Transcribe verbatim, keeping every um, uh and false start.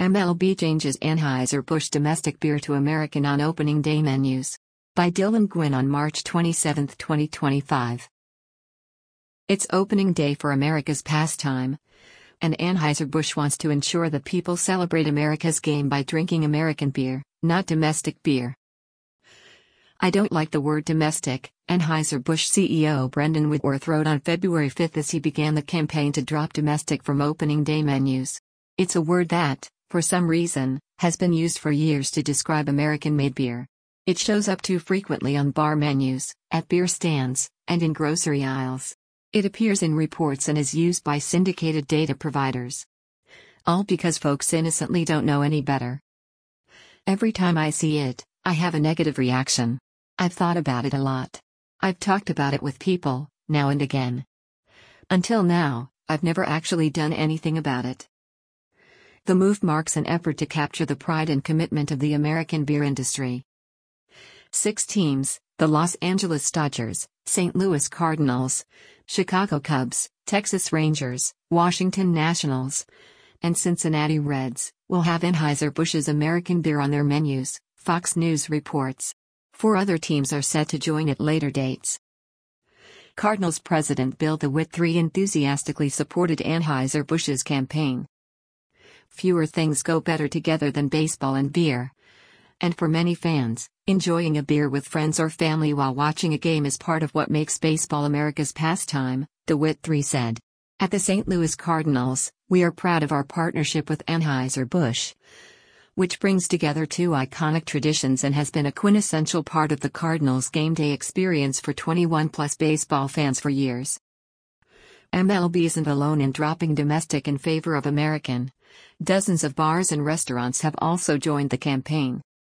M L B changes Anheuser-Busch domestic beer to American on opening day menus. By Dylan Gwynn on March twenty-seventh, twenty twenty-five. It's opening day for America's pastime, and Anheuser-Busch wants to ensure that people celebrate America's game by drinking American beer, not domestic beer. "I don't like the word domestic," Anheuser-Busch C E O Brendan Whitworth wrote on February fifth as he began the campaign to drop domestic from opening day menus. "It's a word that, for some reason, has been used for years to describe American-made beer. It shows up too frequently on bar menus, at beer stands, and in grocery aisles. It appears in reports and is used by syndicated data providers. All because folks innocently don't know any better. Every time I see it, I have a negative reaction. I've thought about it a lot. I've talked about it with people, now and again. Until now, I've never actually done anything about it." The move marks an effort to capture the pride and commitment of the American beer industry. Six teams, the Los Angeles Dodgers, Saint Louis Cardinals, Chicago Cubs, Texas Rangers, Washington Nationals, and Cincinnati Reds, will have Anheuser-Busch's American beer on their menus, Fox News reports. Four other teams are set to join at later dates. Cardinals president Bill DeWitt the third enthusiastically supported Anheuser-Busch's campaign. "Fewer things go better together than baseball and beer. And for many fans, enjoying a beer with friends or family while watching a game is part of what makes baseball America's pastime," DeWitt the third said. "At the Saint Louis Cardinals, we are proud of our partnership with Anheuser-Busch, which brings together two iconic traditions and has been a quintessential part of the Cardinals game day experience for twenty-one plus baseball fans for years." M L B isn't alone in dropping domestic in favor of American. Dozens of bars and restaurants have also joined the campaign.